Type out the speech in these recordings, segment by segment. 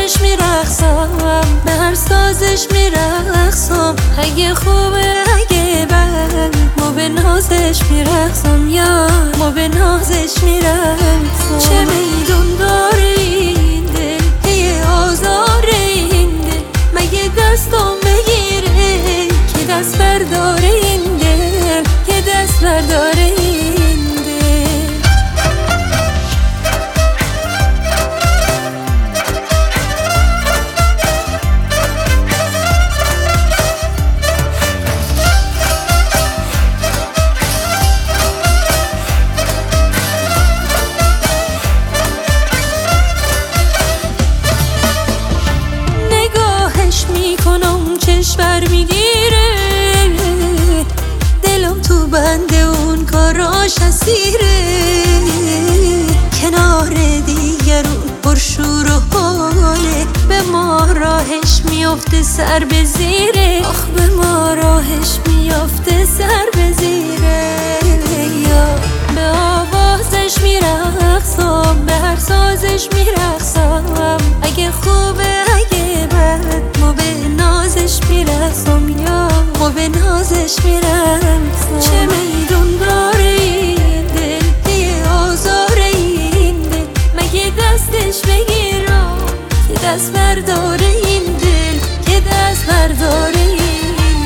سازش میرقصم، به هر سازش میرقصم. اگه خوبه اگه بد ما به نازش میرقصم، یا ما به نازش میرقصم. چه میدون داره این دل، یه آزار این دل، مگه دستم بگیره که دست برداره این دل، که دست برداره این دل. میکنم چشم میگیره، دلم تو بند اون کاراش اسیره. کنار دیگرون پرشور و حاله، به ما راهش میافته سر به زیره. آخ به ما راهش میافته سر به زیره. یا به آوازش میرقصم، به هر سازش میرقصم. اگه خوبه اگه بد ما به نازش میرقصم، یا ما به نازش میرقصم. چه میدون داره این دل، یه آزار این دل، مگه دستش بگیرم که دست برداره این دل، که دست برداره این دل.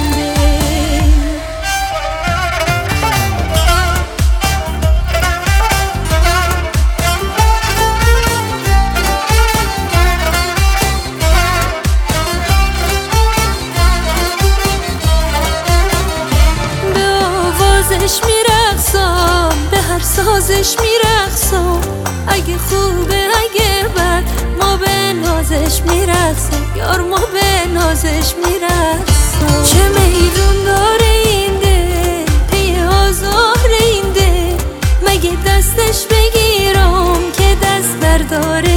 سازش میرقصم، به هر سازش میرقصم. اگه خوبه اگه بد ما به نازش میرقصم، یار ما به نازش میرقصم. چه میدون داره این دل، یه آزار این دل، مگه دستش بگیرم که دست برداره